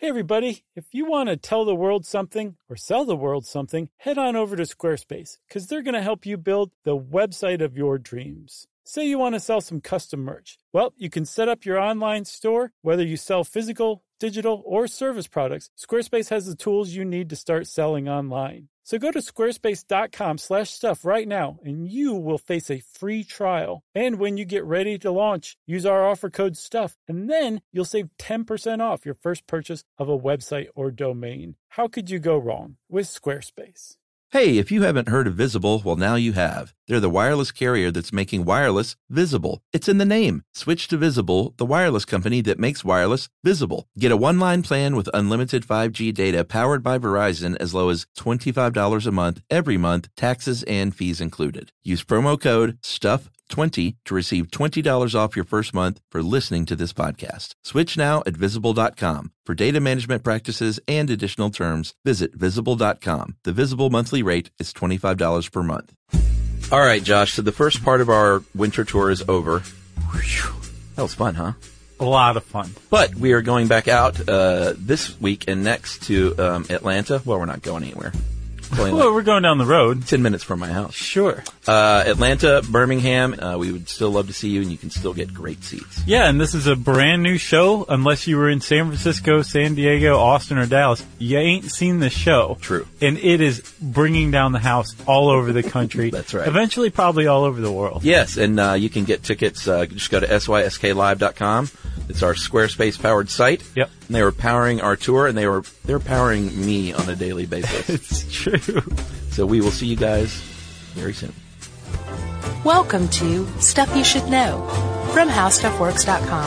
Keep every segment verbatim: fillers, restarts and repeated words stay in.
Hey everybody, if you want to tell the world something or sell the world something, head on over to Squarespace because they're going to help you build the website of your dreams. Say you want to sell some custom merch. Well, you can set up your online store, whether you sell physical, digital, or service products. Squarespace has the tools you need to start selling online. So go to squarespace.com slash stuff right now, and you will face a free trial. And when you get ready to launch, use our offer code STUFF, and then you'll save ten percent off your first purchase of a website or domain. How could you go wrong with Squarespace? Hey, if you haven't heard of Visible, well, now you have. They're the wireless carrier that's making wireless visible. It's in the name. Switch to Visible, the wireless company that makes wireless visible. Get a one-line plan with unlimited five G data powered by Verizon as low as twenty-five dollars a month every month, taxes and fees included. Use promo code STUFF twenty to receive twenty dollars off your first month for listening to this podcast. Switch now at visible dot com. For data management practices and additional terms, visit visible dot com. The Visible monthly rate is twenty-five dollars per month. All right, Josh, so the first part of our winter tour is over. That was fun, huh? A lot of fun. But we are going back out uh, this week and next to um, Atlanta. Well, we're not going anywhere. Well, like we're going down the road. Ten minutes from my house. Sure. Uh, Atlanta, Birmingham, uh, we would still love to see you, and you can still get great seats. Yeah, and this is a brand new show. Unless you were in San Francisco, San Diego, Austin, or Dallas, you ain't seen the show. True. And it is bringing down the house all over the country. That's right. Eventually, probably all over the world. Yes, and uh, you can get tickets. Uh, just go to S Y S K live dot com. It's our Squarespace-powered site. Yep. And they were powering our tour, and they were they're powering me on a daily basis. It's true. So we will see you guys very soon. Welcome to Stuff You Should Know from How Stuff Works dot com.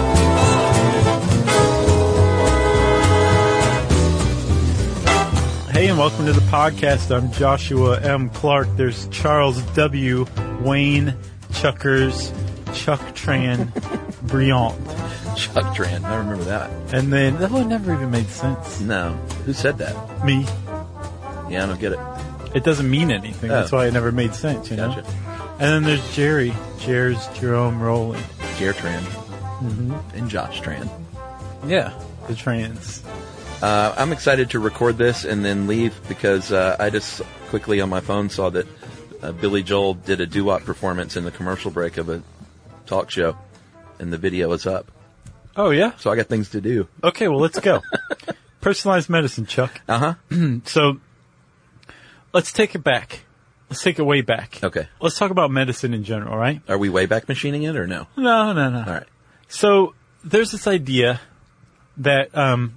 Hey, and welcome to the podcast. I'm Joshua M. Clark. There's Charles W. Wayne Chuckers, Chuck Tran, Briant. Chuck Tran. I remember that. And then, that one never even made sense. No. Who said that? Me. Yeah, I don't get it. It doesn't mean anything. Oh. That's why it never made sense, you Gotcha. know? And then there's Jerry. Jer's Jerome Rowley. Jer Tran. Mm-hmm. And Josh Tran. Yeah, the trans. Uh, I'm excited to record this and then leave because uh, I just quickly on my phone saw that uh, Billy Joel did a doo-wop performance in the commercial break of a talk show, and the video is up. Oh, yeah? So I got things to do. Okay, well, let's go. Personalized medicine, Chuck. Uh-huh. So, let's take it back. Let's take it way back. Okay. Let's talk about medicine in general, right? Are we way back machining it or no? No, no, no. All right. So, there's this idea that um,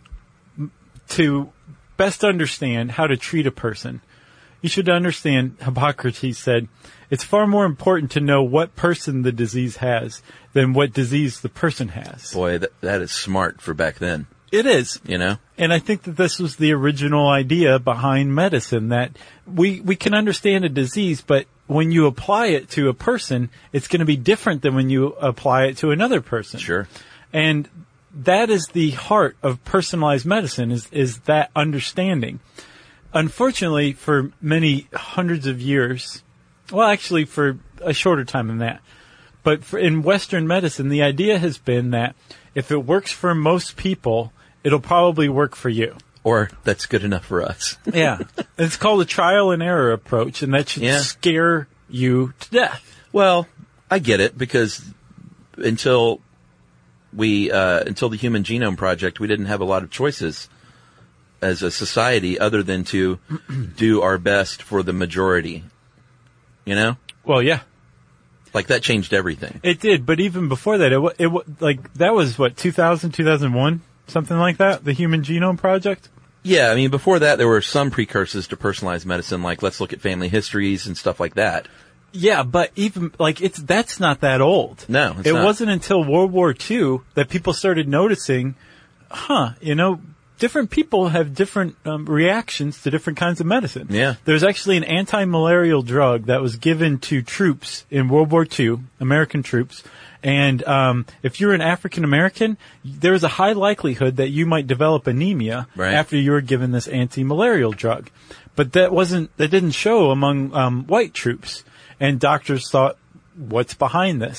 to best understand how to treat a person, you should understand, Hippocrates said, it's far more important to know what person the disease has than what disease the person has. Boy, that, that is smart for back then. It is. You know? And I think that this was the original idea behind medicine, that we, we can understand a disease, but when you apply it to a person, it's going to be different than when you apply it to another person. Sure. And that is the heart of personalized medicine, is, is that understanding. Unfortunately, for many hundreds of years, well, actually for a shorter time than that, but for, in Western medicine, the idea has been that if it works for most people, it'll probably work for you. Or that's good enough for us. Yeah. It's called a trial and error approach, and that should Yeah. scare you to death. Well, I get it, because until we, uh, until the Human Genome Project, we didn't have a lot of choices as a society other than to do our best for the majority. You know? Well, yeah. Like, that changed everything. It did, but even before that, it, wa- it wa- like, that was, what, two thousand, two thousand one? Something like that? The Human Genome Project? Yeah, I mean, before that, there were some precursors to personalized medicine, like let's look at family histories and stuff like that. Yeah, but even, like, it's, that's not that old. No, it's It not. wasn't until World War Two that people started noticing, huh, you know, different people have different um, reactions to different kinds of medicine. Yeah. There's actually an anti-malarial drug that was given to troops in World War Two, American troops. And um, if you're an African American, there is a high likelihood that you might develop anemia Right. after you were given this anti-malarial drug. But that wasn't, that didn't show among um, white troops. And doctors thought, what's behind this?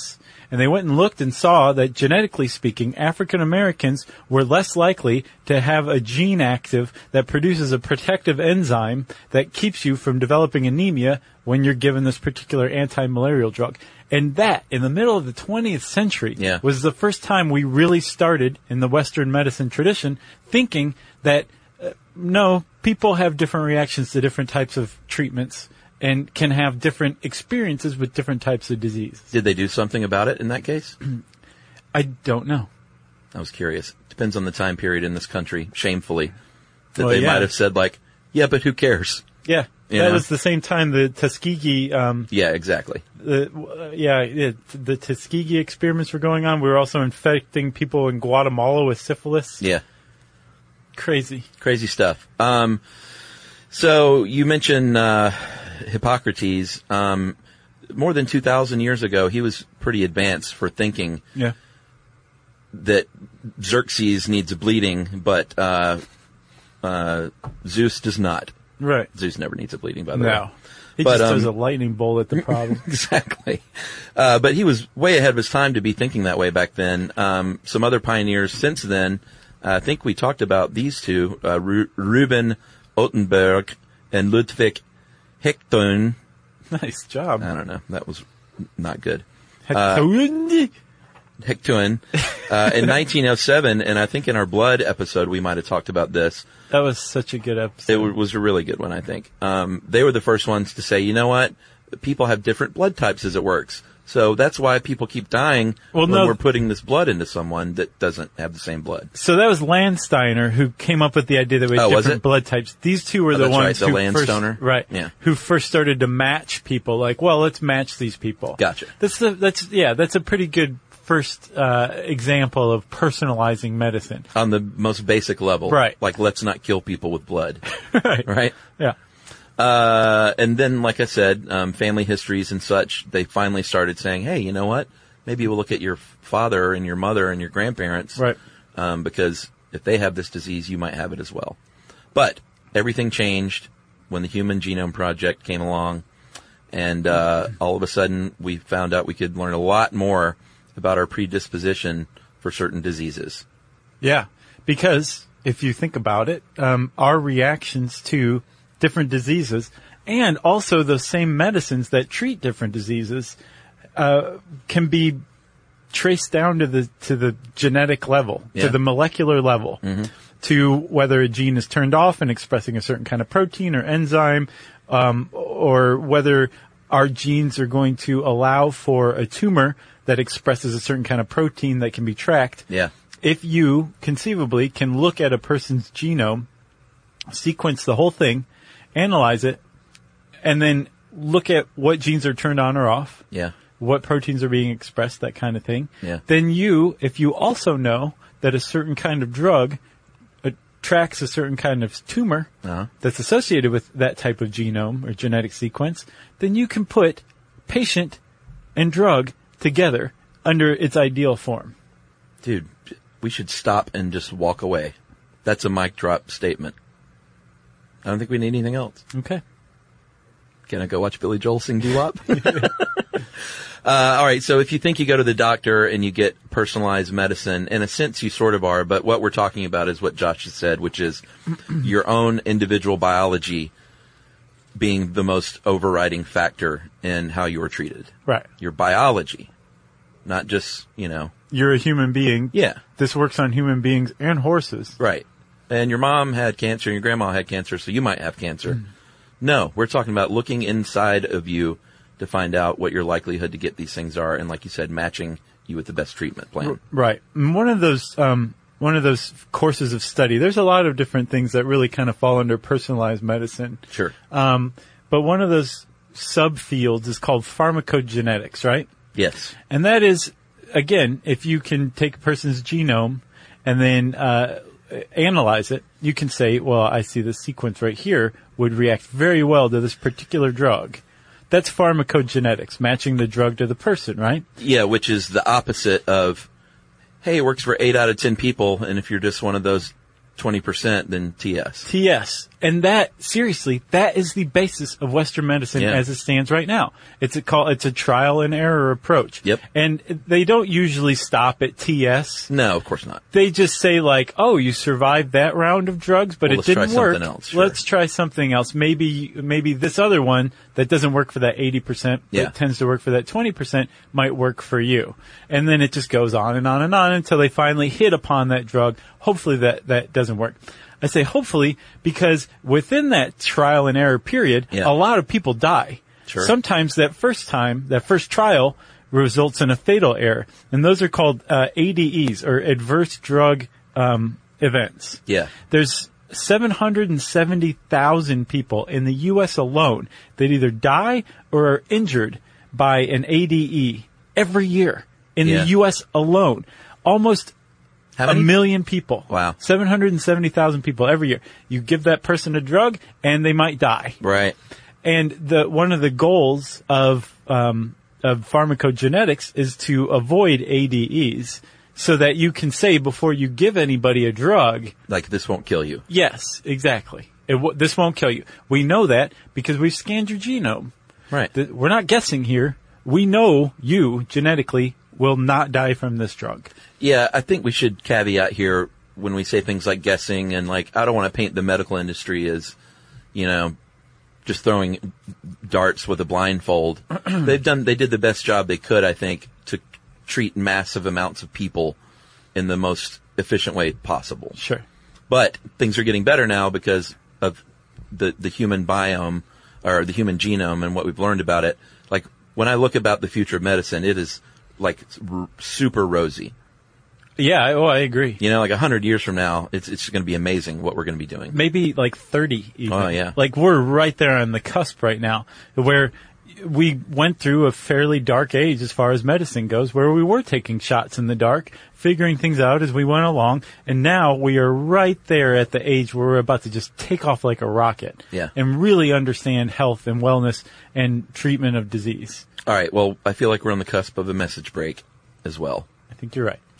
And they went and looked and saw that genetically speaking, African Americans were less likely to have a gene active that produces a protective enzyme that keeps you from developing anemia when you're given this particular anti-malarial drug. And that, in the middle of the twentieth century, yeah. was the first time we really started in the Western medicine tradition thinking that, uh, no, people have different reactions to different types of treatments and can have different experiences with different types of disease. Did they do something about it in that case? I don't know. I was curious. Depends on the time period in this country, shamefully, that Well, they yeah. might have said, like, yeah, but who cares? Yeah. You that know? was the same time the Tuskegee, um, Yeah, exactly. the, uh, yeah, it, the Tuskegee experiments were going on. We were also infecting people in Guatemala with syphilis. Yeah. Crazy. Crazy stuff. Um, so you mentioned uh, Hippocrates. Um, more than two thousand years ago, he was pretty advanced for thinking Yeah. that Xerxes needs a bleeding, but uh, uh, Zeus does not. Right. Zeus never needs a bleeding, by the way. No. He But, just um, does a lightning bolt at the problem. Exactly. Uh, but he was way ahead of his time to be thinking that way back then. Um, some other pioneers since then, uh, I think we talked about these two, uh, Ru- Ruben Ottenberg and Ludwig Hechthun. Nice job. I don't know. That was not good. Hector- Hechthun. Uh, in nineteen oh seven, and I think in our blood episode we might have talked about this. That was such a good episode. It w- was a really good one, I think. Um, they were the first ones to say, you know what? People have different blood types as it works. So that's why people keep dying Well, when no- we're putting this blood into someone that doesn't have the same blood. So that was Landsteiner who came up with the idea that we had Oh, was different it? blood types. These two were Oh, the that's ones right, the who Landstoner? first, right, Yeah. who first started to match people. Like, well, let's match these people. Gotcha. That's the that's yeah, that's a pretty good first uh, example of personalizing medicine. On the most basic level. Right. Like, let's not kill people with blood. right. Right? Yeah. Uh, and then, like I said, um, family histories and such, they finally started saying, hey, you know what? Maybe we'll look at your father and your mother and your grandparents. Right. Um, because if they have this disease, you might have it as well. But everything changed when the Human Genome Project came along. And uh, all of a sudden, we found out we could learn a lot more about our predisposition for certain diseases. Yeah, because if you think about it, um, our reactions to different diseases and also the same medicines that treat different diseases uh, can be traced down to the to the genetic level, Yeah. to the molecular level, Mm-hmm. to whether a gene is turned off and expressing a certain kind of protein or enzyme, um, or whether our genes are going to allow for a tumor that expresses a certain kind of protein that can be tracked. Yeah. If you conceivably can look at a person's genome, sequence the whole thing, analyze it, and then look at what genes are turned on or off, Yeah. what proteins are being expressed, that kind of thing, Yeah. then you, if you also know that a certain kind of drug attracts a certain kind of tumor Uh-huh. that's associated with that type of genome or genetic sequence, then you can put patient and drug together under its ideal form. Dude, we should stop and just walk away. That's a mic drop statement. I don't think we need anything else. Okay. Can I go watch Billy Joel sing doo-wop? uh, all right, so if you think you go to the doctor and you get personalized medicine, in a sense you sort of are, but what we're talking about is what Josh has said, which is your own individual biology being the most overriding factor in how you are treated. Right. Your biology, not just, you know, You're a human being. yeah, This works on human beings and horses. right. And your mom had cancer and your grandma had cancer, so you might have cancer. No, we're talking about looking inside of you to find out what your likelihood to get these things are, and like you said, matching you with the best treatment plan. Right. And one of those, um, one of those courses of study, there's a lot of different things that really kind of fall under personalized medicine. Sure. Um, but one of those subfields is called pharmacogenetics, right? Yes. And that is, again, if you can take a person's genome and then uh, analyze it, you can say, well, I see this sequence right here would react very well to this particular drug. That's pharmacogenetics, matching the drug to the person, right? Yeah, which is the opposite of, hey, it works for eight out of ten people, and if you're just one of those twenty percent than T S. T S. And that, seriously, that is the basis of Western medicine Yeah. as it stands right now. It's a call, it's a trial and error approach. Yep. And they don't usually stop at T S. No, of course not. They just say like, oh, you survived that round of drugs, but Well, it let's didn't try work. something else, sure. Let's try something else. Maybe, maybe this other one that doesn't work for that eighty percent, but Yeah. tends to work for that twenty percent might work for you. And then it just goes on and on and on until they finally hit upon that drug. Hopefully that, that doesn't work. I say hopefully because within that trial and error period, Yeah. a lot of people die. Sure. Sometimes that first time, that first trial results in a fatal error. And those are called uh, A D Es, or adverse drug um, events. Yeah. There's seven hundred seventy thousand people in the U S alone that either die or are injured by an A D E every year in Yeah. the U S alone. Almost How a many? million people. Wow. seven hundred seventy thousand people every year. You give that person a drug and they might die. Right. And the one of the goals of um, of pharmacogenetics is to avoid A D Es so that you can say before you give anybody a drug, Like, this won't kill you. yes, exactly. It w- this won't kill you. We know that because we've scanned your genome. Right. Th- We're not guessing here. We know you genetically will not die from this drug. Yeah, I think we should caveat here when we say things like guessing and like, I don't want to paint the medical industry as, you know, just throwing darts with a blindfold. They've done, they did the best job they could, I think, to treat massive amounts of people in the most efficient way possible. Sure. But things are getting better now because of the, the human biome or the human genome and what we've learned about it. Like, when I look about the future of medicine, it is like r- super rosy. Yeah, I- oh, I agree. You know, like a hundred years from now, it's it's going to be amazing what we're going to be doing. Maybe like thirty even. Oh, yeah. Like we're right there on the cusp right now where we went through a fairly dark age as far as medicine goes, where we were taking shots in the dark, figuring things out as we went along, and now we are right there at the age where we're about to just take off like a rocket. Yeah. And really understand health and wellness and treatment of disease. All right, well, I feel like we're on the cusp of a message break as well. I think you're right.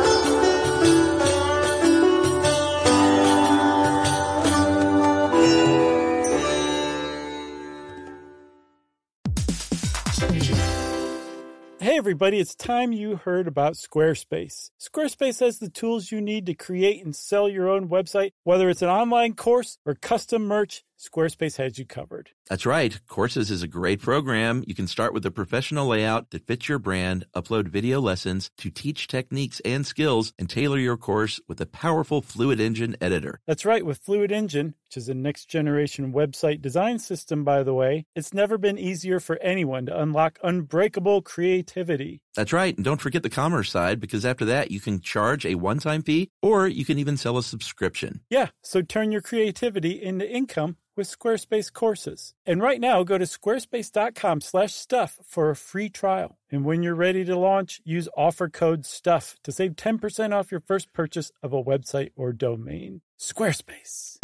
Hey everybody, it's time you heard about Squarespace. Squarespace has the tools you need to create and sell your own website. Whether it's an online course or custom merch, Squarespace has you covered. That's right. Courses is a great program. You can start with a professional layout that fits your brand, upload video lessons to teach techniques and skills, and tailor your course with a powerful Fluid Engine editor. That's right, with Fluid Engine, which is a next-generation website design system, by the way, it's never been easier for anyone to unlock unbreakable creativity. That's right. And don't forget the commerce side, because after that, you can charge a one-time fee, or you can even sell a subscription. Yeah, so turn your creativity into income with Squarespace courses. And right now, go to squarespace.com slash stuff for a free trial. And when you're ready to launch, use offer code STUFF to save ten percent off your first purchase of a website or domain. Squarespace.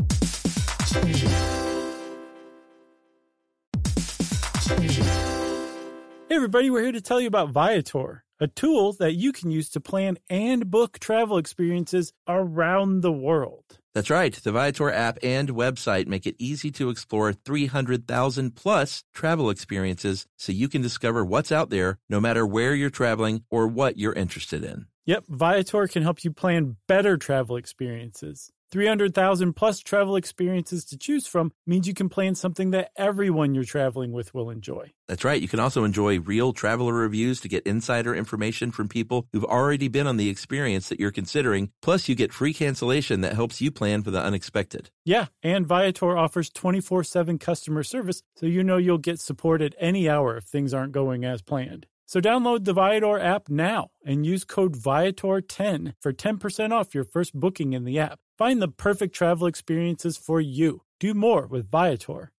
Hey everybody, we're here to tell you about Viator, a tool that you can use to plan and book travel experiences around the world. That's right. The Viator app and website make it easy to explore three hundred thousand plus travel experiences so you can discover what's out there no matter where you're traveling or what you're interested in. Yep, Viator can help you plan better travel experiences. three hundred thousand plus travel experiences to choose from means you can plan something that everyone you're traveling with will enjoy. That's right. You can also enjoy real traveler reviews to get insider information from people who've already been on the experience that you're considering. Plus, you get free cancellation that helps you plan for the unexpected. Yeah, and Viator offers twenty-four seven customer service, so you know you'll get support at any hour if things aren't going as planned. So download the Viator app now and use code Viator ten for ten percent off your first booking in the app. Find the perfect travel experiences for you. Do more with Viator.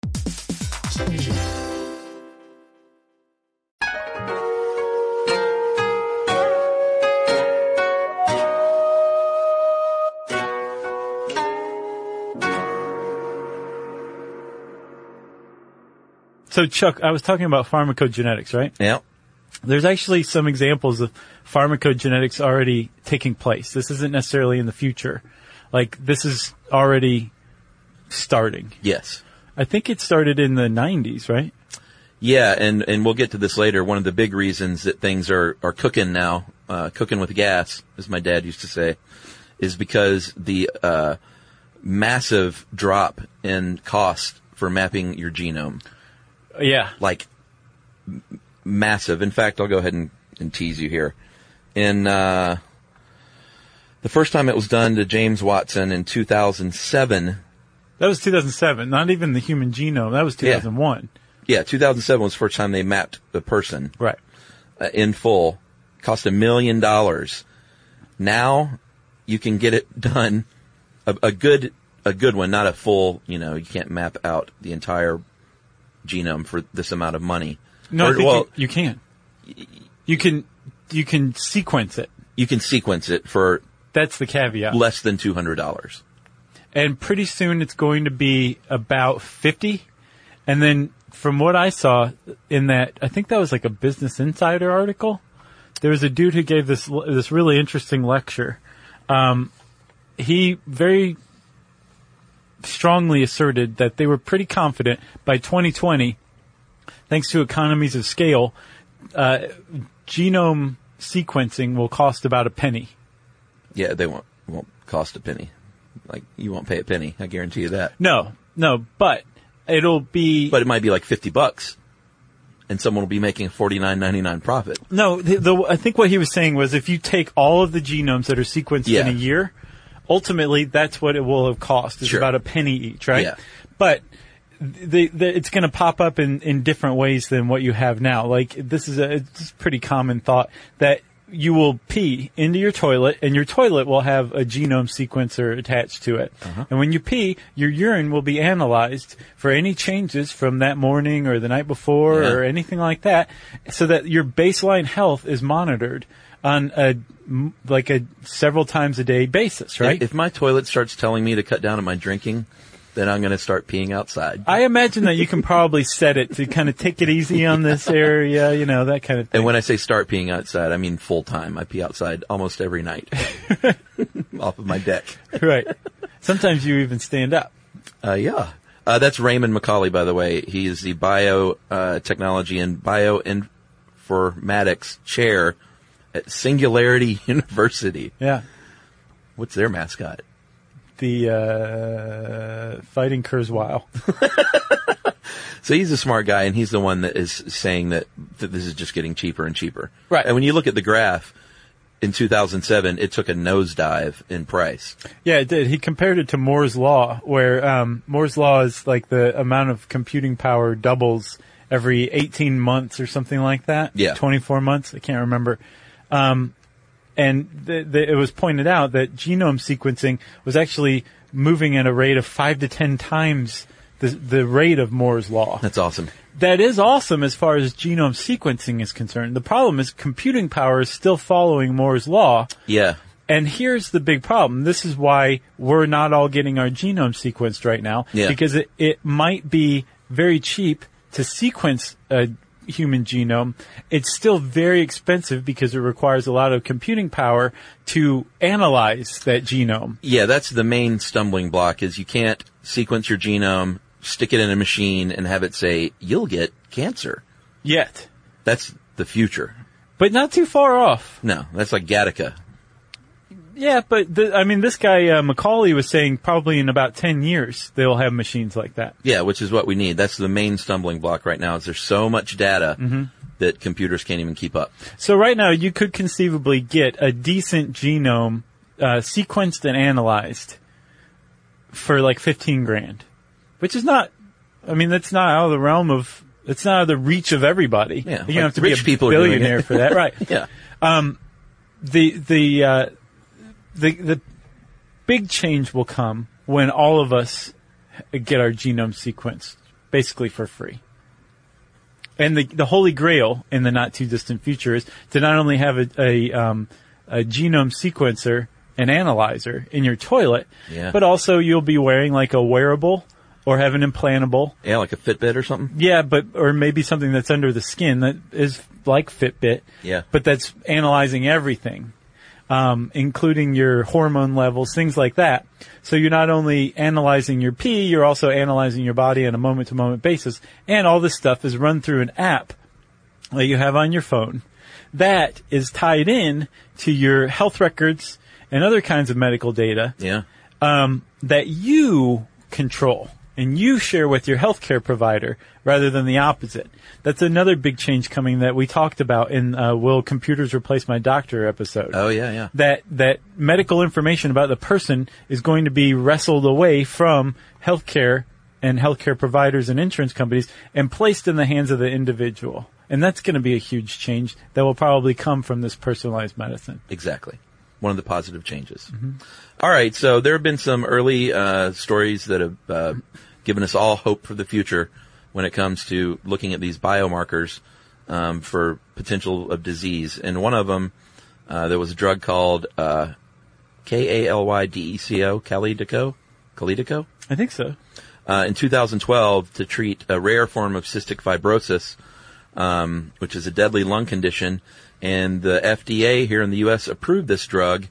So Chuck, I was talking about pharmacogenetics, right? Yeah. There's actually some examples of pharmacogenetics already taking place. This isn't necessarily in the future. Like, this is already starting. Yes. I think it started in the nineties, right? Yeah, and, and we'll get to this later. One of the big reasons that things are, are cooking now, uh, cooking with gas, as my dad used to say, is because the uh, massive drop in cost for mapping your genome. Yeah. Like, m- massive. In fact, I'll go ahead and, and tease you here. In uh, the first time it was done to James Watson in two thousand seven. That was two thousand seven, not even the human genome. That was two thousand one. Yeah, yeah two thousand seven was the first time they mapped the person. Right. Uh, in full. Cost a million dollars. Now, you can get it done, a, a good a good one, not a full, you know, you can't map out the entire genome for this amount of money. No, or, I think well, you, you can. You can you can sequence it. You can sequence it for That's the caveat. less than two hundred dollars. And pretty soon it's going to be about fifty. And then from what I saw in that, I think that was like a Business Insider article. There was a dude who gave this this really interesting lecture. Um, he very strongly asserted that they were pretty confident by twenty twenty, thanks to economies of scale, uh, genome sequencing will cost about a penny. Yeah, they won't won't cost a penny. Like, you won't pay a penny. I guarantee you that. No, no, but it'll be. But it might be like fifty bucks, and someone will be making a forty-nine ninety-nine profit. No, the, the, I think what he was saying was if you take all of the genomes that are sequenced Yeah. in a year, ultimately that's what it will have cost. It's Sure. about a penny each, right? Yeah. But the, the, it's going to pop up in, in different ways than what you have now. Like, this is a, it's a pretty common thought that you will pee into your toilet, and your toilet will have a genome sequencer attached to it. Uh-huh. And when you pee, your urine will be analyzed for any changes from that morning or the night before Yeah. or anything like that, so that your baseline health is monitored on a like a several times a day basis, right? If my toilet starts telling me to cut down on my drinking, then I'm going to start peeing outside. I imagine that you can probably set it to kind of take it easy on this area, you know, that kind of thing. And when I say start peeing outside, I mean full time. I pee outside almost every night off of my deck. Right. Sometimes you even stand up. Uh, yeah. Uh, that's Raymond McCauley, by the way. He is the biotechnology and bioinformatics chair at Singularity University. Yeah. What's their mascot? The uh, Fighting Kurzweil. So he's a smart guy, and he's the one that is saying that, that this is just getting cheaper and cheaper. Right. And when you look at the graph, in two thousand seven, it took a nosedive in price. Yeah, it did. He compared it to Moore's Law, where um, Moore's Law is like the amount of computing power doubles every eighteen months or something like that. Yeah. twenty-four months. I can't remember. Um, and the, the, it was pointed out that genome sequencing was actually moving at a rate of five to ten times the, the rate of Moore's Law. That's awesome. That is awesome as far as genome sequencing is concerned. The problem is computing power is still following Moore's Law. Yeah. And here's the big problem. This is why we're not all getting our genome sequenced right now. Yeah. Because it, it might be very cheap to sequence a human genome. It's still very expensive because it requires a lot of computing power to analyze that genome. Yeah, that's the main stumbling block, is you can't sequence your genome, stick it in a machine, and have it say, you'll get cancer. Yet. That's the future. But not too far off. No, that's like Gattaca. Yeah, but the, I mean, this guy, uh, Macaulay, was saying probably in about ten years they'll have machines like that. Yeah, which is what we need. That's the main stumbling block right now, is there's so much data Mm-hmm. that computers can't even keep up. So right now you could conceivably get a decent genome uh, sequenced and analyzed for like fifteen grand, which is not, I mean, that's not out of the realm of, it's not out of the reach of everybody. Yeah, you don't like have to be rich a people are doing billionaire it. for that, right? Yeah. The, the, uh, the, the big change will come when all of us get our genome sequenced, basically for free. And the, the holy grail in the not too distant future is to not only have a, a, um, a genome sequencer and analyzer in your toilet, Yeah. but also you'll be wearing like a wearable or have an implantable. Yeah, like a Fitbit or something. Yeah, but, or maybe something that's under the skin that is like Fitbit. Yeah. But that's analyzing everything. um, including your hormone levels, things like that. So you're not only analyzing your pee, you're also analyzing your body on a moment-to-moment basis. And all this stuff is run through an app that you have on your phone that is tied in to your health records and other kinds of medical data. Yeah. Um, that you control and you share with your healthcare provider rather than the opposite. That's another big change coming that we talked about in uh, Will Computers Replace My Doctor episode. Oh, yeah, yeah. That that medical information about the person is going to be wrestled away from healthcare and healthcare providers and insurance companies and placed in the hands of the individual. And that's going to be a huge change that will probably come from this personalized medicine. Exactly. One of the positive changes. Mm-hmm. All right, so there have been some early uh, stories that have uh, given us all hope for the future when it comes to looking at these biomarkers um, for potential of disease. And one of them, uh, there was a drug called uh, K A L Y D E C O, Kalydeco? Kalydeco? I think so. Uh, in two thousand twelve to treat a rare form of cystic fibrosis, um, which is a deadly lung condition. And the F D A here in the U S approved this drug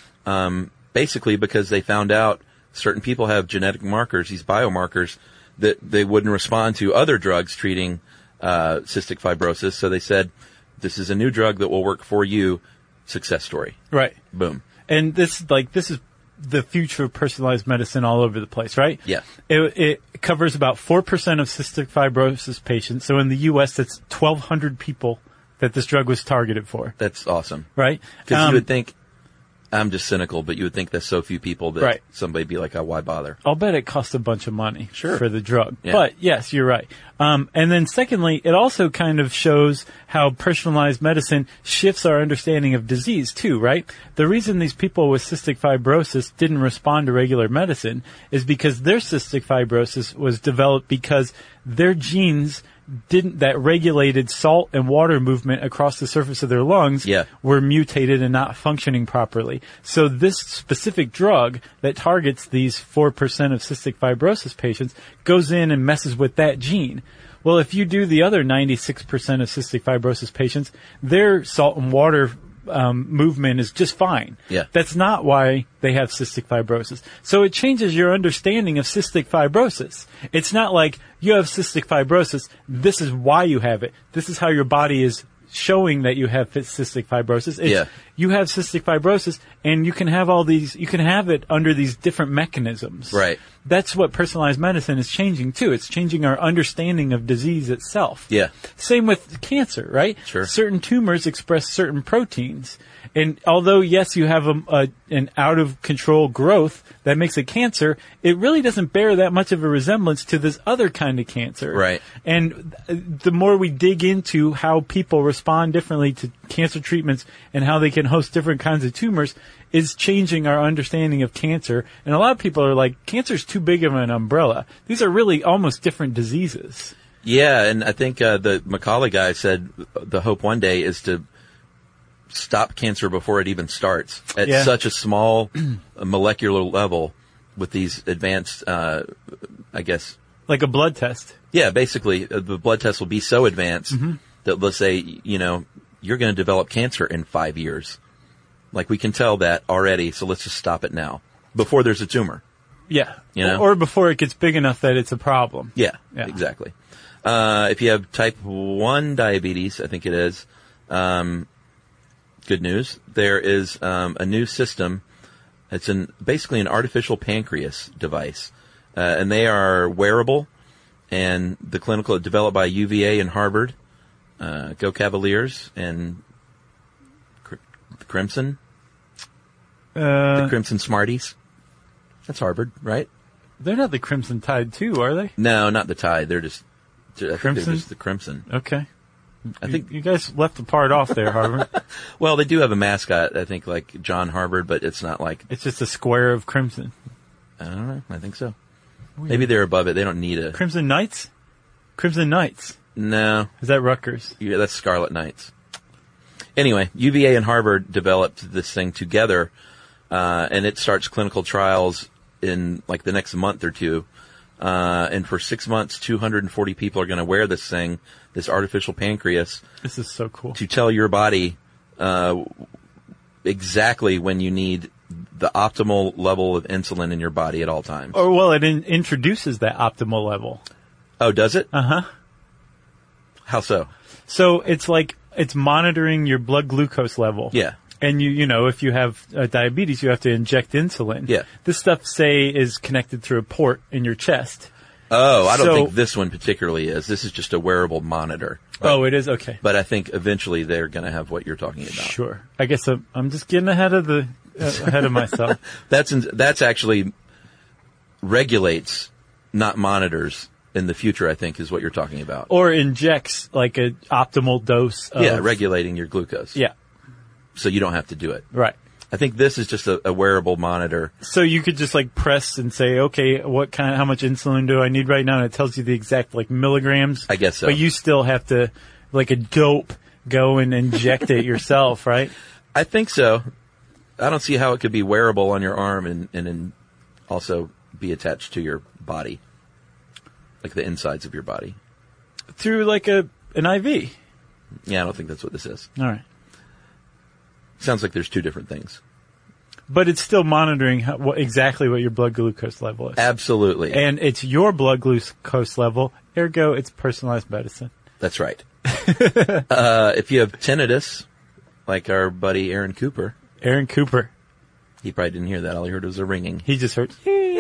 um, basically because they found out certain people have genetic markers, these biomarkers, that they wouldn't respond to other drugs treating uh, cystic fibrosis. So they said, this is a new drug that will work for you. Success story. Right. Boom. And this, like, this is the future of personalized medicine all over the place, right? Yeah. It, it covers about four percent of cystic fibrosis patients. So in the U S, that's twelve hundred people that this drug was targeted for. That's awesome. Right? Because Um, you would think, I'm just cynical, but you would think there's so few people that Right. somebody would be like, oh, why bother? I'll bet it costs a bunch of money Sure. for the drug. Yeah. But yes, you're right. Um, and then secondly, it also kind of shows how personalized medicine shifts our understanding of disease too, right? The reason these people with cystic fibrosis didn't respond to regular medicine is because their cystic fibrosis was developed because their genes didn't, that regulated salt and water movement across the surface of their lungs Yeah. were mutated and not functioning properly. So this specific drug that targets these four percent of cystic fibrosis patients goes in and messes with that gene. Well, if you do the other ninety-six percent of cystic fibrosis patients, their salt and water um, movement is just fine. Yeah. That's not why they have cystic fibrosis. So it changes your understanding of cystic fibrosis. It's not like you have cystic fibrosis, this is why you have it. This is how your body is showing that you have cystic fibrosis. It's, Yeah. you have cystic fibrosis and you can have all these, you can have it under these different mechanisms. Right. That's what personalized medicine is changing too. It's changing our understanding of disease itself. Yeah. Same with cancer, right? Sure. Certain tumors express certain proteins. And although, yes, you have a, a, an out-of-control growth that makes it cancer, it really doesn't bear that much of a resemblance to this other kind of cancer. Right. And th- the more we dig into how people respond differently to cancer treatments and how they can host different kinds of tumors is changing our understanding of cancer. And a lot of people are like, cancer's too big of an umbrella. These are really almost different diseases. Yeah, and I think uh, the Macaulay guy said the hope one day is to stop cancer before it even starts at Yeah. such a small molecular level with these advanced, uh, I guess. Like a blood test. Yeah, basically uh, the blood test will be so advanced Mm-hmm. that let's say, you know, you're going to develop cancer in five years. Like we can tell that already, so let's just stop it now before there's a tumor. Yeah. You know? Or before it gets big enough that it's a problem. Yeah, Yeah. exactly. Uh, if you have type one diabetes, I think it is, um, good news. There is um, a new system. It's an basically an artificial pancreas device, uh, and they are wearable. And the clinical developed by U V A and Harvard. Uh, go Cavaliers and Cr- Crimson, Uh, the Crimson Smarties. That's Harvard, right? they're not the Crimson Tide too, are they? No, not the Tide. They're just I think Crimson? They're just the Crimson. Okay. I think. You guys left the part off there, Harvard. Well, they do have a mascot. I think like John Harvard, but it's not like. It's just a square of crimson. I don't know. I think so. Maybe they're above it. They don't need a. Crimson Knights? Crimson Knights. No, Is that Rutgers? yeah, that's Scarlet Knights. Anyway, U V A and Harvard developed this thing together, uh, and it starts clinical trials in like the next month or two. Uh, and for six months, two hundred forty people are going to wear this thing, this artificial pancreas, This is so cool. to tell your body, uh, exactly when you need the optimal level of insulin in your body at all times. Or, well, it in- introduces that optimal level. Oh, does it? Uh-huh. How so? So it's like it's monitoring your blood glucose level. Yeah. And you, you know, if you have uh, diabetes, you have to inject insulin. Yeah. This stuff, say, is connected through a port in your chest. Oh, I don't So- think this one particularly is. This is just a wearable monitor. But, Oh, it is? Okay. But I think eventually they're going to have what you're talking about. Sure. I guess I'm, I'm just getting ahead of the uh, ahead of myself. That's in, that's actually regulates, not monitors. In the future, I think, is what you're talking about. Or injects like an optimal dose of... Yeah, regulating your glucose. Yeah, So you don't have to do it. right. I think this is just a, a wearable monitor. So you could just like press and say, okay, what kind, how much insulin do I need right now? And it tells you the exact like milligrams. I guess so. But you still have to, like a dope, go and inject it yourself, right? I think so. I don't see how it could be wearable on your arm and, and, and also be attached to your body. Like the insides of your body. Through like a an I V. Yeah, I don't think that's what this is. All right. Sounds like there's two different things. But it's still monitoring how, what, exactly what your blood glucose level is. Absolutely. And it's your blood glucose level, ergo it's personalized medicine. That's right. uh, if you have tinnitus, like our buddy Aaron Cooper. Aaron Cooper. He probably didn't hear that. All he heard was a ringing. He just heard...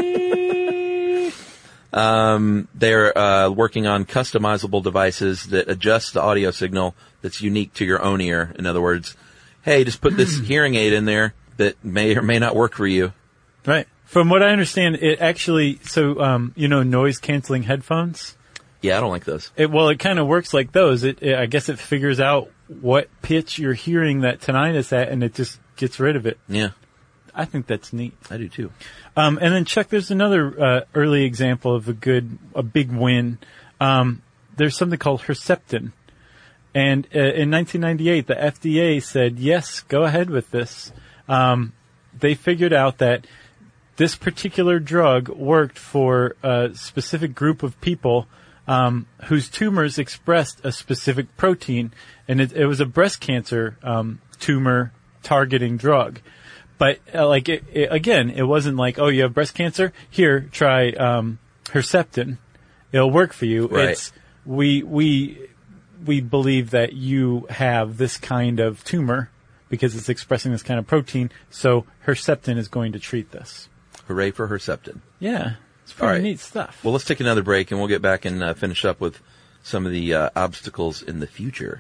Um, they're uh, working on customizable devices that adjust the audio signal that's unique to your own ear. In other words, hey, just put this hearing aid in there that may or may not work for you. Right. From what I understand, it actually, so, um, you know, noise canceling headphones? Yeah, I don't like those. It, well, it kind of works like those. It, it, I guess it figures out what pitch you're hearing that tinnitus at, and it just gets rid of it. Yeah, I think that's neat. I do too. Um, and then Chuck, there's another uh, early example of a good, a big win. Um, there's something called Herceptin, and uh, in nineteen ninety-eight, the F D A said, "Yes, go ahead with this." Um, they figured out that this particular drug worked for a specific group of people um, whose tumors expressed a specific protein, and it, it was a breast cancer um, tumor targeting drug. But uh, like it, it, again, it wasn't like, oh, you have breast cancer? Here, try um, Herceptin. It'll work for you. Right. It's we we we believe that you have this kind of tumor because it's expressing this kind of protein. So Herceptin is going to treat this. Hooray for Herceptin. Yeah, it's pretty All right. neat stuff. Well, let's take another break, and we'll get back and uh, finish up with some of the uh, obstacles in the future.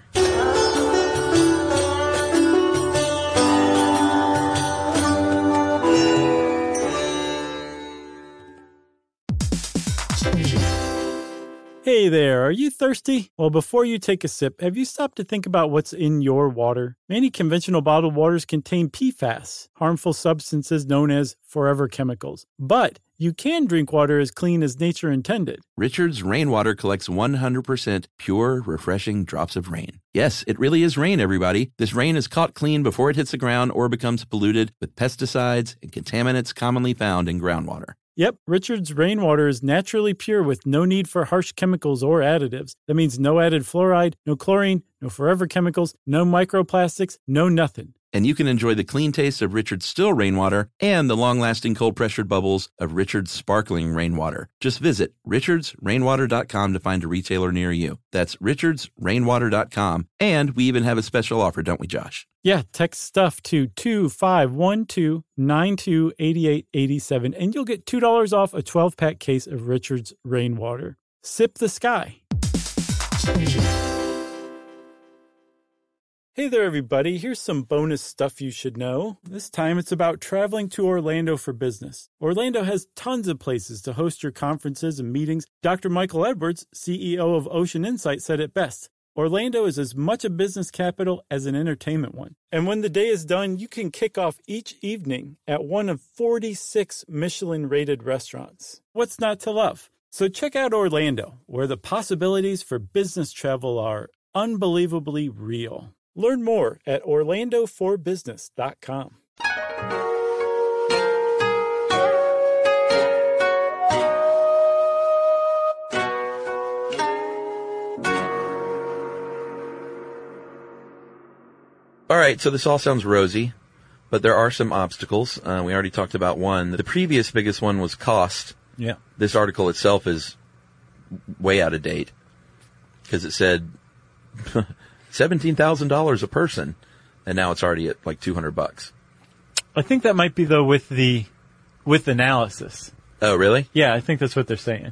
Hey there, are you thirsty? Well, before you take a sip, have you stopped to think about what's in your water? Many conventional bottled waters contain P FAS, harmful substances known as forever chemicals. But you can drink water as clean as nature intended. Richard's Rainwater collects one hundred percent pure, refreshing drops of rain. Yes, it really is rain, everybody. This rain is caught clean before it hits the ground or becomes polluted with pesticides and contaminants commonly found in groundwater. Yep, Richard's Rainwater is naturally pure with no need for harsh chemicals or additives. That means no added fluoride, no chlorine, no forever chemicals, no microplastics, no nothing. And you can enjoy the clean taste of Richard's still rainwater and the long-lasting cold-pressured bubbles of Richard's sparkling rainwater. Just visit richards rainwater dot com to find a retailer near you. That's richards rainwater dot com. And we even have a special offer, don't we, Josh? Yeah, text stuff to two five one two, nine two eight eight eight seven, and you'll get two dollars off a twelve-pack case of Richard's Rainwater. Sip the sky. Hey there, everybody. Here's some bonus stuff you should know. This time it's about traveling to Orlando for business. Orlando has tons of places to host your conferences and meetings. Doctor Michael Edwards, C E O of Ocean Insight, said it best. Orlando is as much a business capital as an entertainment one. And when the day is done, you can kick off each evening at one of forty-six Michelin-rated restaurants. What's not to love? So check out Orlando, where the possibilities for business travel are unbelievably real. Learn more at orlando for business dot com. All right, so this all sounds rosy, but there are some obstacles. Uh, we already talked about one. The previous biggest one was cost. Yeah. This article itself is way out of date because it said seventeen thousand dollars a person, and now it's already at like two hundred bucks. I think that might be, though, with the with analysis. Oh, really? Yeah, I think that's what they're saying.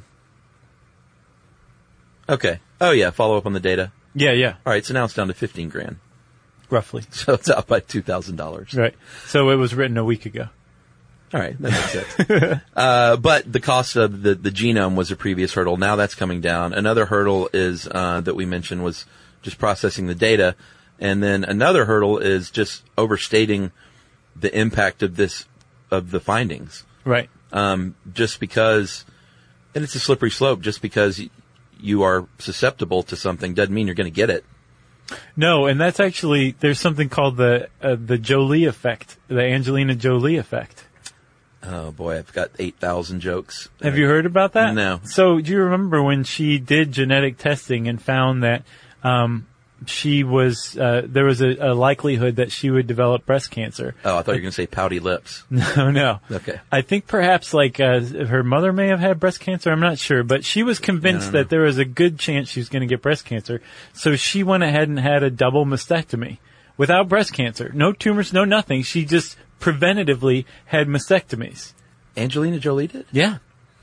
Okay. Oh, yeah, follow up on the data. Yeah, yeah. All right, so now it's down to fifteen grand. Roughly. So it's out by two thousand dollars. Right. So it was written a week ago. All right, that makes sense. uh, but the cost of the, the genome was a previous hurdle. Now that's coming down. Another hurdle is, uh, that we mentioned was just processing the data. And then another hurdle is just overstating the impact of this, of the findings. Right. Um, just because, and it's a slippery slope, just because y- you are susceptible to something doesn't mean you're going to get it. No, and that's actually, there's something called the uh, the Jolie effect, the Angelina Jolie effect. Oh boy, I've got eight thousand jokes. Have you heard about that? No. So do you remember when she did genetic testing and found that um, she was, uh, there was a, a likelihood that she would develop breast cancer? Oh, I thought you were going to say pouty lips. No, no. Okay. I think perhaps like uh, her mother may have had breast cancer. I'm not sure, but she was convinced that there was a good chance she was going to get breast cancer. So she went ahead and had a double mastectomy without breast cancer. No tumors, no nothing. She just preventatively had mastectomies. Angelina Jolie did? Yeah.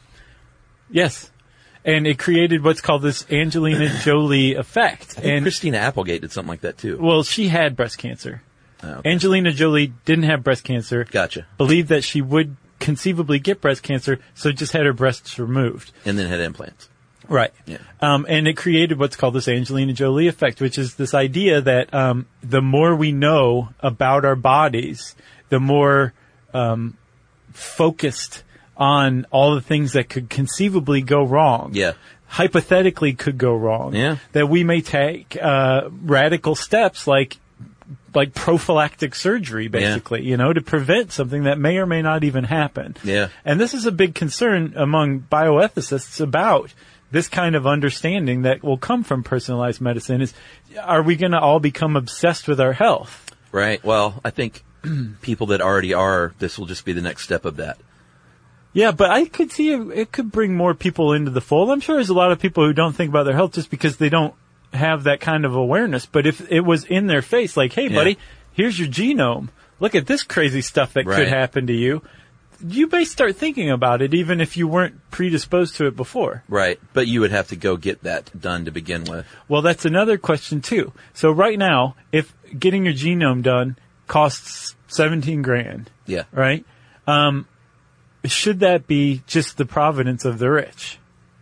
Yes. And it created what's called this Angelina Jolie effect. I think And Christina Applegate did something like that too. well, she had breast cancer. Oh, okay. Angelina Jolie didn't have breast cancer. Gotcha. Believed that she would conceivably get breast cancer, so just had her breasts removed. And then had implants. Right. Yeah. Um, and it created what's called this Angelina Jolie effect, which is this idea that um, the more we know about our bodies, the more um, focused on all the things that could conceivably go wrong. Yeah. Hypothetically could go wrong. Yeah. That we may take uh, radical steps like like prophylactic surgery, basically, yeah. you know, to prevent something that may or may not even happen. Yeah. And this is a big concern among bioethicists about this kind of understanding that will come from personalized medicine is, are we going to all become obsessed with our health? Right. Well, I think people that already are, this will just be the next step of that. Yeah, but I could see it, it could bring more people into the fold. I'm sure there's a lot of people who don't think about their health just because they don't have that kind of awareness. But if it was in their face, like, hey, buddy, yeah. here's your genome. Look at this crazy stuff that right. could happen to you. You may start thinking about it even if you weren't predisposed to it before. Right. But you would have to go get that done to begin with. Well, that's another question, too. So right now, if getting your genome done costs seventeen grand, yeah. right? Um, should that be just the providence of the rich?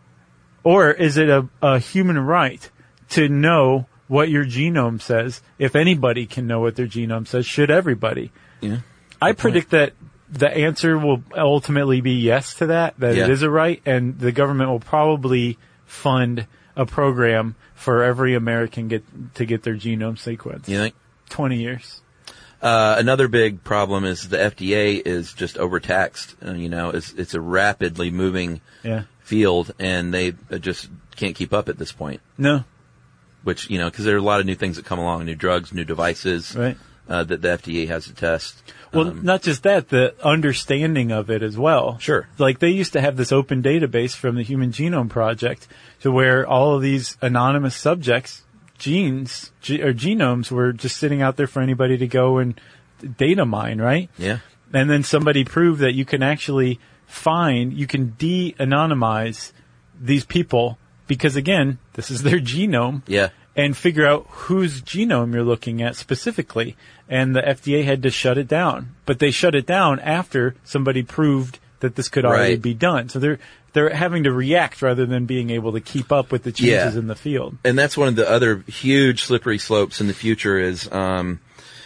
Or is it a, a human right to know what your genome says? If anybody can know what their genome says, should everybody? Yeah. I predict that the answer will ultimately be yes to that, that yeah. it is a right, and the government will probably fund a program for every American get to get their genome sequenced. You think? twenty years. Uh, another big problem is the F D A is just overtaxed. Uh, you know, it's, it's a rapidly moving yeah. field, and they uh, just can't keep up at this point. No. Which, you know, because there are a lot of new things that come along, new drugs, new devices right. uh, that the F D A has to test. Well, um, not just that, the understanding of it as well. Sure. Like they used to have this open database from the Human Genome Project to where all of these anonymous subjects, genes, ge- or genomes were just sitting out there for anybody to go and data mine, right? Yeah. And then somebody proved that you can actually find, you can de-anonymize these people because, again, this is their genome. Yeah. And figure out whose genome you're looking at specifically. And the F D A had to shut it down. But they shut it down after somebody proved that this could already right. be done. So they're they're having to react rather than being able to keep up with the changes yeah. in the field. And that's one of the other huge slippery slopes in the future is, um,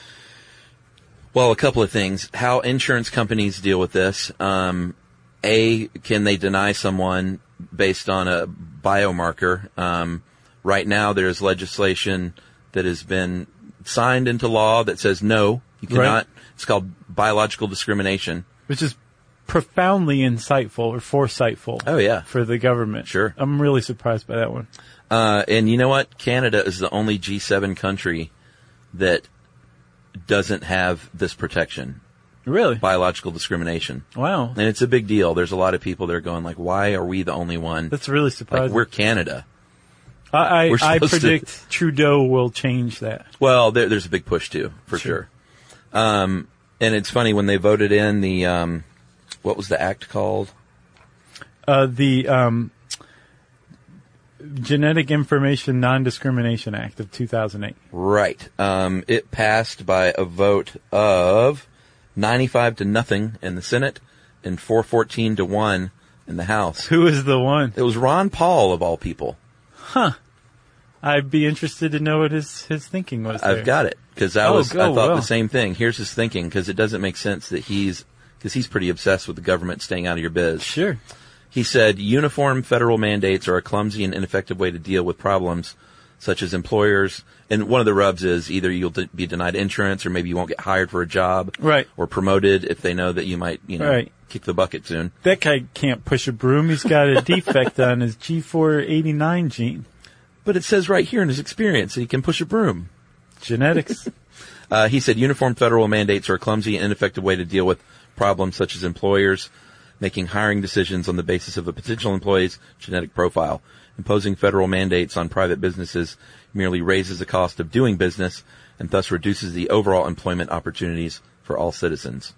well, a couple of things. How insurance companies deal with this. Um, A, can they deny someone based on a biomarker? Um, right now there's legislation that has been signed into law that says no, you cannot. Right. It's called biological discrimination. Which is profoundly insightful or foresightful. Oh, yeah. For the government. Sure. I'm really surprised by that one. Uh, and you know what? Canada is the only G seven country that doesn't have this protection. Really? biological discrimination. Wow. And it's a big deal. There's a lot of people that are going like, why are we the only one? That's really surprising. Like, we're Canada. I, we're I, I predict to... Trudeau will change that. Well, there, there's a big push too, for sure. sure. Um, and it's funny when they voted in the, um, what was the act called? Uh, the, um, Genetic Information Non-Discrimination Act of two thousand eight. Right. Um, it passed by a vote of ninety-five to nothing in the Senate and four fourteen to one in the House. Who is the one? It was Ron Paul, of all people. Huh. I'd be interested to know what his, his thinking was there. I've got it. Because I oh, was, go, I thought well. the same thing. Here's his thinking, because it doesn't make sense that he's, because he's pretty obsessed with the government staying out of your biz. Sure. He said, uniform federal mandates are a clumsy and ineffective way to deal with problems such as employers. And one of the rubs is either you'll de- be denied insurance or maybe you won't get hired for a job. Right. Or promoted if they know that you might, you know, right. kick the bucket soon. That guy can't push a broom. He's got a defect on his G four eighty-nine gene. But it says right here in his experience that he can push a broom. Genetics. uh, he said uniform federal mandates are a clumsy and ineffective way to deal with problems such as employers making hiring decisions on the basis of a potential employee's genetic profile. Imposing federal mandates on private businesses merely raises the cost of doing business and thus reduces the overall employment opportunities for all citizens.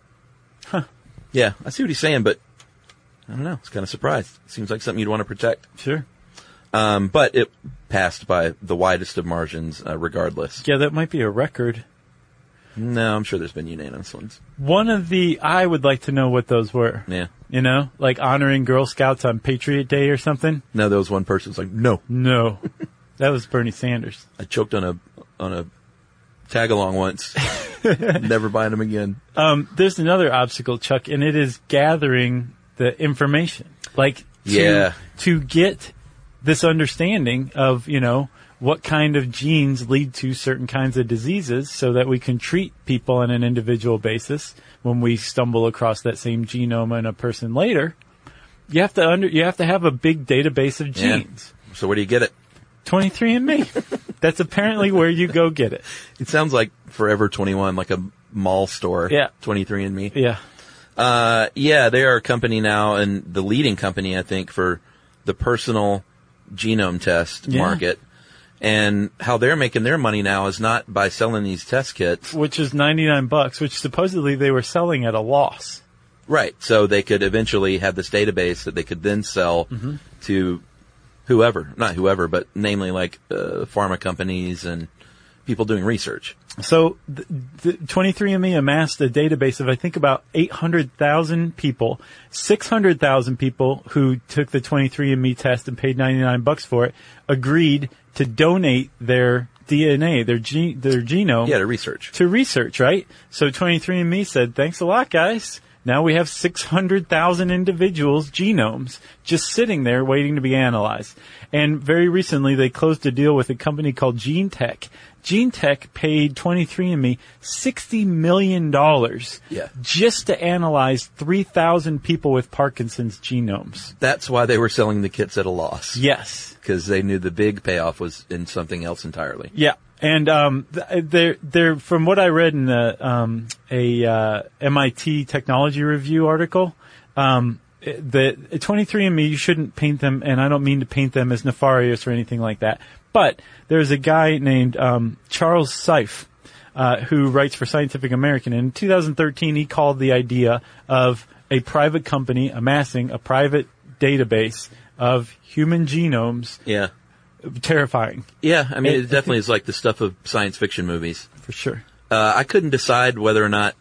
Huh. Yeah, I see what he's saying, but I don't know. It's kind of surprised. It seems like something you'd want to protect. Sure. Um, but it passed by the widest of margins, uh, regardless. Yeah, that might be a record. No, I'm sure there's been unanimous ones. One of the, I would like to know what those were. Yeah. You know, like honoring Girl Scouts on Patriot Day or something. No, there was one person who's like, no. No. That was Bernie Sanders. I choked on a, on a tag along once. Never buying them again. Um, there's another obstacle, Chuck, and it is gathering the information. Like, to, yeah. to get this understanding of, you know, what kind of genes lead to certain kinds of diseases so that we can treat people on an individual basis when we stumble across that same genome in a person later. You have to under, you have to have a big database of genes. Yeah. So where do you get it? twenty-three and me. That's apparently where you go get it. It sounds like Forever twenty-one, like a mall store. Yeah. twenty-three and me. Yeah. Uh, yeah, they are a company now, and the leading company, I think, for the personal genome test yeah. market. And how they're making their money now is not by selling these test kits. Which is ninety-nine bucks, which supposedly they were selling at a loss. Right. So they could eventually have this database that they could then sell mm-hmm. to whoever, not whoever, but namely like uh, pharma companies and people doing research. So the, the twenty-three and me amassed a database of, I think, about eight hundred thousand people, six hundred thousand people who took the twenty-three and me test and paid ninety-nine bucks for it, agreed to donate their D N A, their gene, their genome. Yeah, to research. To research, right? So twenty-three and me said, thanks a lot, guys. Now we have six hundred thousand individuals' genomes just sitting there waiting to be analyzed. And very recently they closed a deal with a company called GeneTech. GeneTech paid twenty-three and me sixty million dollars yeah. just to analyze three thousand people with Parkinson's genomes. That's why they were selling the kits at a loss. Yes. Because they knew the big payoff was in something else entirely. Yeah. And um, they're, they're, from what I read in the, um, a uh, M I T Technology Review article, um, the twenty-three and me, you shouldn't paint them, and I don't mean to paint them as nefarious or anything like that, but there's a guy named um, Charles Seif, uh, who writes for Scientific American. And in two thousand thirteen, he called the idea of a private company amassing a private database of human genomes yeah. terrifying. Yeah, I mean, it, it definitely is like the stuff of science fiction movies. For sure. Uh, I couldn't decide whether or not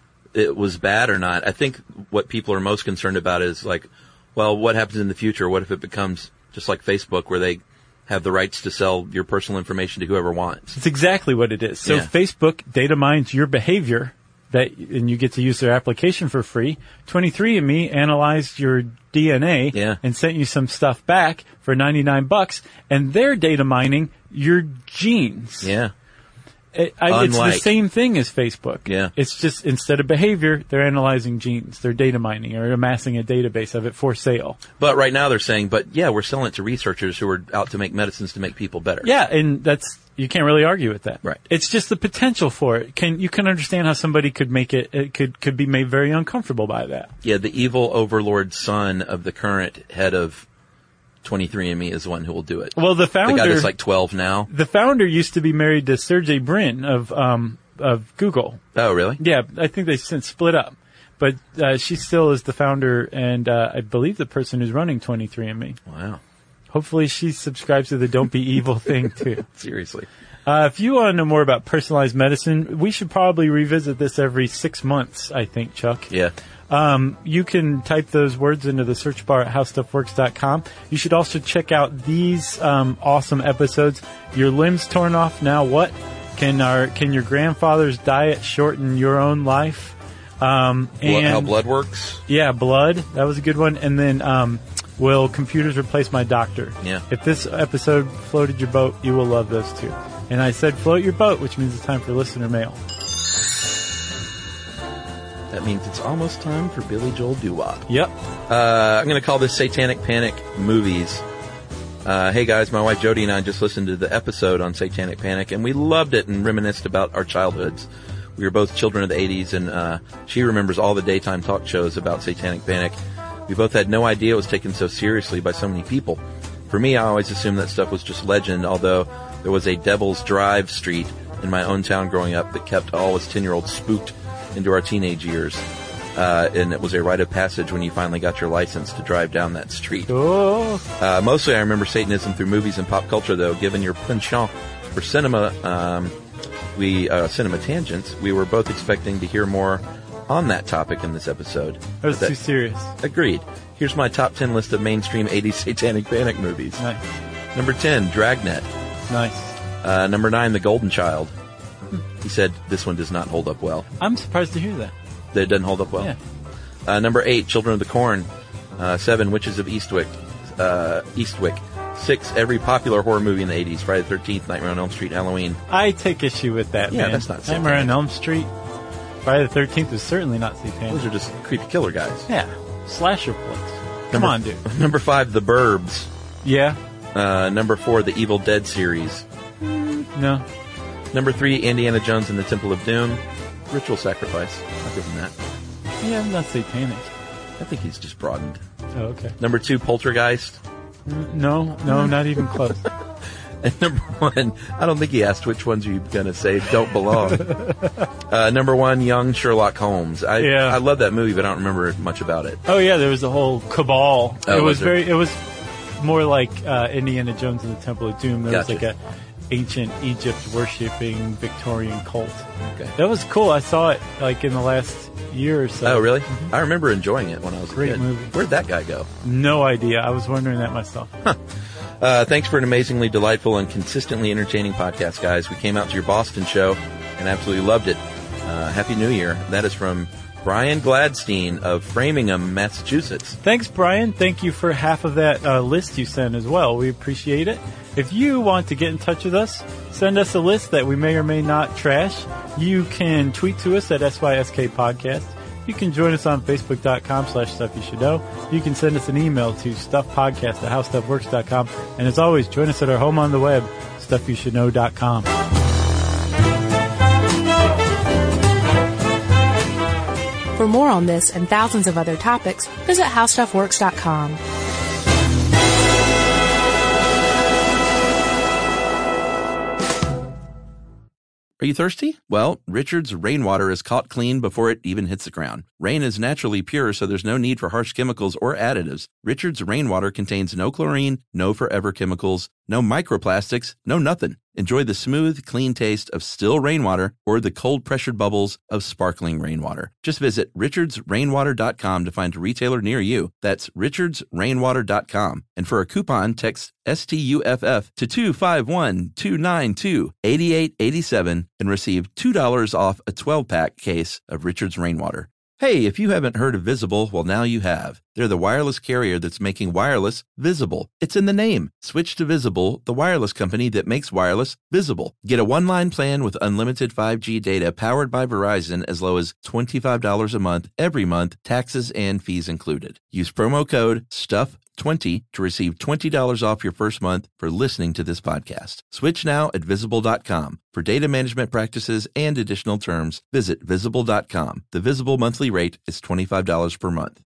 it was bad or not. I think what people are most concerned about is like, well, what happens in the future? What if it becomes just like Facebook where they have the rights to sell your personal information to whoever wants? It's exactly what it is. So yeah. Facebook data mines your behavior, that, and you get to use their application for free. twenty-three and me analyzed your D N A yeah. and sent you some stuff back for ninety-nine bucks, and they're data mining your genes. Yeah. It, I, it's the same thing as Facebook. Yeah. It's just instead of behavior, they're analyzing genes. They're data mining or amassing a database of it for sale. But right now they're saying, but yeah, we're selling it to researchers who are out to make medicines to make people better. Yeah, and that's You can't really argue with that. Right. It's just the potential for it. Can you can understand how somebody could make it, it could could be made very uncomfortable by that. Yeah, the evil overlord son of the current head of twenty-three and me is the one who will do it. Well, the founder, the guy that's like twelve now. The founder used to be married to Sergey Brin of um of Google. Oh, really? Yeah, I think they since split up. But uh, she still is the founder and uh, I believe the person who's running twenty-three and me. Wow. Hopefully she subscribes to the Don't Be Evil thing too. Seriously. Uh, if you want to know more about personalized medicine, we should probably revisit this every six months, I think, Chuck. Yeah. Um, you can type those words into the search bar at how stuff works dot com. You should also check out these um, awesome episodes. Your limbs torn off, now what? Can our can your grandfather's diet shorten your own life? Um, and Blood, how blood works? Yeah, blood. That was a good one. And then, um, will computers replace my doctor? Yeah. If this episode floated your boat, you will love those two. And I said float your boat, which means it's time for listener mail. That means it's almost time for Billy Joel doo-wop. Yep. Uh, I'm going to call this Satanic Panic Movies. Uh, hey guys, my wife Jody and I just listened to the episode on Satanic Panic, and we loved it and reminisced about our childhoods. We were both children of the eighties, and uh, she remembers all the daytime talk shows about Satanic Panic. We both had no idea it was taken so seriously by so many people. For me, I always assumed that stuff was just legend, although there was a Devil's Drive street in my own town growing up that kept all us ten-year-olds spooked into our teenage years. Uh, and it was a rite of passage when you finally got your license to drive down that street. Oh. Uh, mostly I remember Satanism through movies and pop culture, though. Given your penchant for cinema, um, we, uh, cinema tangents, we were both expecting to hear more on that topic in this episode. That was That- too serious. Agreed. Here's my top ten list of mainstream eighties Satanic Panic movies. Nice. Number ten, Dragnet. Nice. Uh, number nine, The Golden Child. He said this one does not hold up well. I'm surprised to hear that. That it doesn't hold up well. Yeah. Uh, number eight, Children of the Corn. Uh, seven, Witches of Eastwick. Uh, Eastwick. Six, every popular horror movie in the eighties. Friday the thirteenth, Nightmare on Elm Street, Halloween. I take issue with that, Yeah, man. that's not satanic. Nightmare on Elm Street. Friday the thirteenth is certainly not satanic. Those are just creepy killer guys. Yeah. Slasher flicks. Come Number- on, dude. Number five, The Burbs. Yeah. Uh, number four, The Evil Dead series. No. Number three, Indiana Jones and the Temple of Doom. Ritual sacrifice. I'll give him that. Yeah, I'm not satanic. I think he's just broadened. Oh, okay. Number two, Poltergeist. No, no, not even close. And number one, I don't think he asked which ones you're going to say don't belong. uh, number one, Young Sherlock Holmes. I, Yeah. I love that movie, but I don't remember much about it. Oh yeah, there was a whole cabal. Oh, it was was there? very. It was more like uh, Indiana Jones and the Temple of Doom. There Gotcha. was like a ancient Egypt worshipping Victorian cult. Okay. That was cool. I saw it like in the last year or so. Oh, really? I remember enjoying it when I was a Great kid. movie. Where'd that guy go? No idea. I was wondering that myself. Uh, thanks for an amazingly delightful and consistently entertaining podcast, guys. We came out to your Boston show and absolutely loved it. Uh, Happy New Year. That is from Brian Gladstein of Framingham, Massachusetts. Thanks, Brian. Thank you for half of that uh, list you sent as well. We appreciate it. If you want to get in touch with us, send us a list that we may or may not trash. You can tweet to us at S Y S K Podcast. You can join us on Facebook.com slash Stuff You Should Know. You can send us an email to stuffpodcast at how stuff works dot com. And as always, join us at our home on the web, stuff you should know dot com. For more on this and thousands of other topics, visit how stuff works dot com. Are you thirsty? Well, Richard's rainwater is caught clean before it even hits the ground. Rain is naturally pure, so there's no need for harsh chemicals or additives. Richard's rainwater contains no chlorine, no forever chemicals, no microplastics, no nothing. Enjoy the smooth, clean taste of still rainwater or the cold-pressured bubbles of sparkling rainwater. Just visit richards rainwater dot com to find a retailer near you. That's richards rainwater dot com. And for a coupon, text S T U F F to two five one, two nine two, eight eight eight seven and receive two dollars off a twelve-pack case of Richard's Rainwater. Hey, if you haven't heard of Visible, well, now you have. They're the wireless carrier that's making wireless visible. It's in the name. Switch to Visible, the wireless company that makes wireless visible. Get a one-line plan with unlimited five G data powered by Verizon as low as twenty-five dollars a month every month, taxes and fees included. Use promo code STUFF twenty to receive twenty dollars off your first month for listening to this podcast. Switch now at visible dot com. For data management practices and additional terms, visit visible dot com. The Visible monthly rate is twenty-five dollars per month.